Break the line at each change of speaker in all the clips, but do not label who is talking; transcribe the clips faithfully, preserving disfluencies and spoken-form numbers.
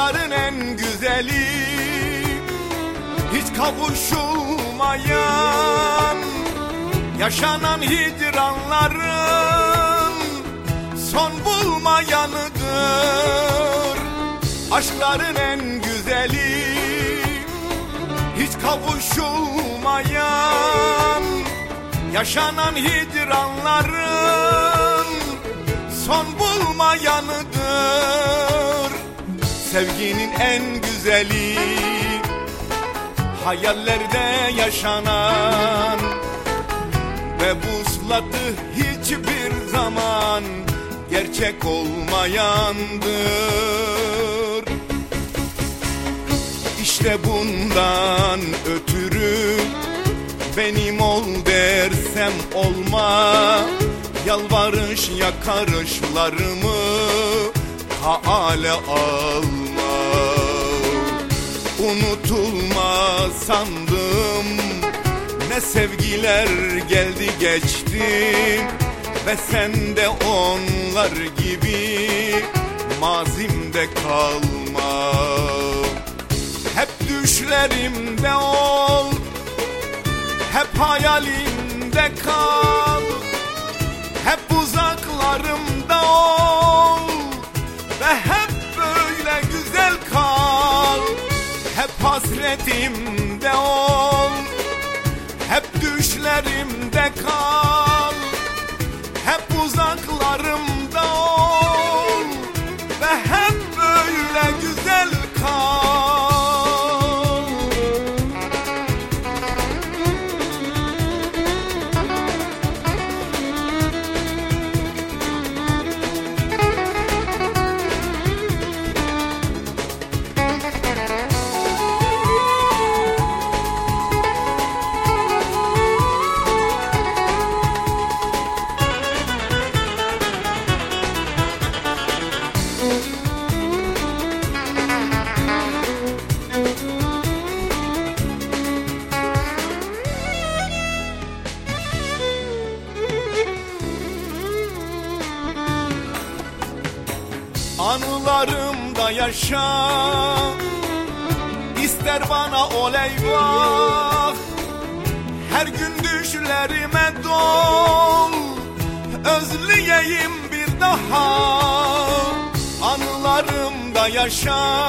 Aşkların en güzeli, hiç kavuşulmayan, yaşanan hicranların son bulmayanıdır. Aşkların en güzeli, hiç kavuşulmayan, yaşanan hicranların son bulmayanıdır. Sevginin en güzeli, hayallerde yaşanan ve vuslatı hiçbir zaman gerçek olmayandır. İşte bundan ötürü benim ol dersem olma, yalvarış yakarışlarımı hale alma. Unutulmaz sandım, ne sevgiler geldi geçti ve sen de onlar gibi mazimde kalma. Hep düşlerimde ol, hep hayalimde kal, hep uzaklarımda ol ve hep böyle güzel kal. Hep hasretimde ol, hep düşlerimde kal, hep uzaklarımda ol ve hep böyle güzel kal. Anılarımda yaşa, ister bana ol eyvah. Her gün düşlerime dol, özleyeyim bir daha. Anılarımda yaşa,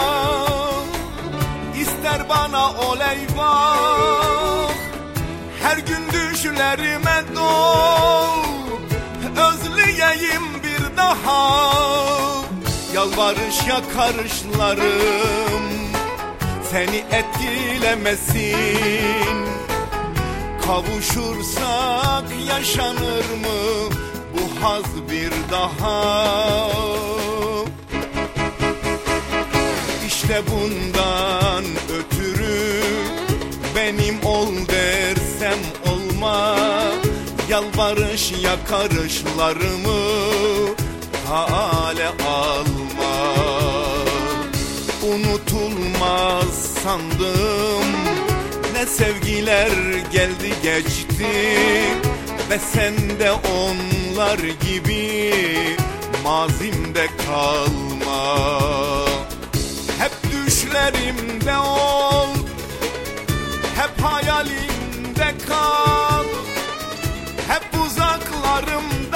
ister bana ol eyvah. Her gün düşlerime dol, özleyeyim bir daha. Yalvarış yakarışlarım seni etkilemesin. Kavuşursak yaşanır mı bu haz bir daha? İşte bundan ötürü benim ol dersem olma, yalvarış yakarışlarımı hale alma. Unutulmaz sandım, ne sevgiler geldi geçti ve sen de onlar gibi mazimde kalma. Hep düşlerimde ol, hep hayalimde kal, hep uzaklarımda